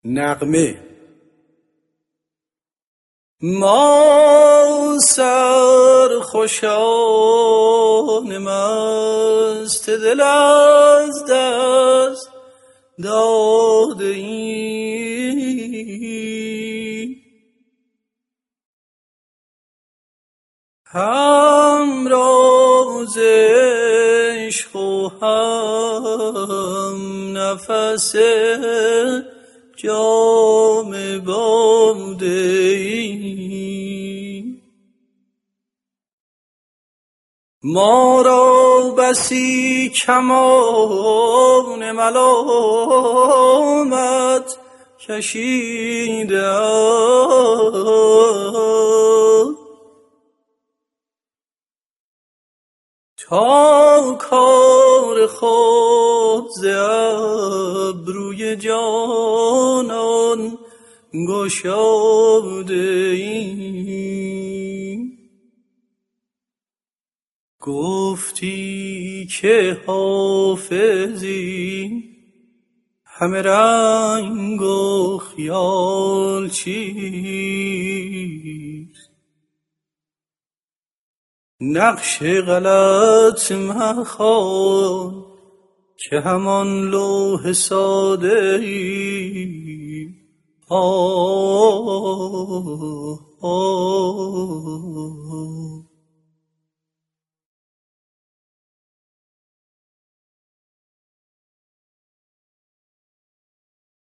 نغمه ما سرخوشان مست دل از دست داده ایم، هم راز عشق و هم نفس جام باده ایم. ما را بسی کمان ملامت کشیده تا کار خود ز ابروی جانان گشاده ایم. گفتی که حافظی همه رنگ و خیال چیست، نقش غلط مخوان که همان لوح ساده ای. آه آه آه